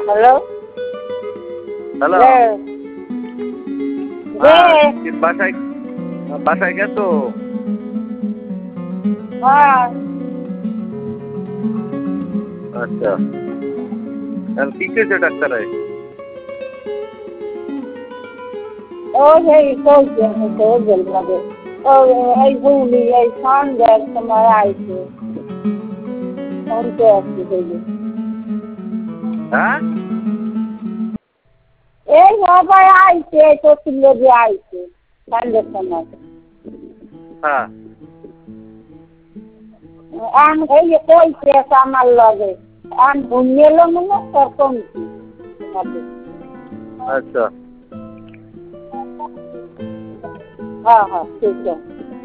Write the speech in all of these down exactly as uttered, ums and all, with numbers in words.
Hello hello হ্যাঁ বাসায় বাসায় গেছো? হ্যাঁ আচ্ছা কি কেছে ডাক্তারে? ওই এই কইছে কইছে লাগে ওই এই ভুলি এই সন্ধ্যার সময় আইছে সন্ধ্যে আসছে দেখি হ্যাঁ এই সবাই আইছে চতুর লোকে আইছে সন্ধ্যের সময় হ্যাঁ আম এই যে কইছে আমার লগে আম ঘুমিয়ে এলো মনে তোর কমছি আচ্ছা হ্যাঁ হ্যাঁ ঠিক আছে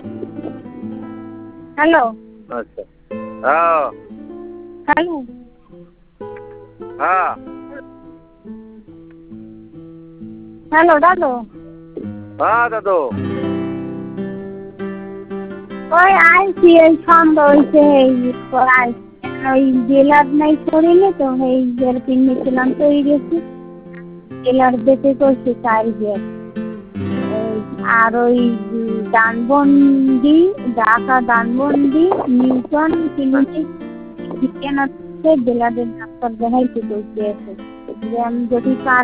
হ্যালো আচ্ছা হ্যাঁ হ্যালো হ্যাঁ হ্যালো দাদু হ্যাঁ দাদু ওই আইছি এই সন্ধ্যা হয়েছে এই ওই জেলার নাই করিনি তো এই জেল কিনেছিলাম তো এই গেছি জেলার দেখে করছে চার গেট আর ওই দানবন্দি ঢাকা দানবন্দি নিউটন ক্লিনিক জেলাদের ডাক্তার দেখাইতে করছে আমি যদি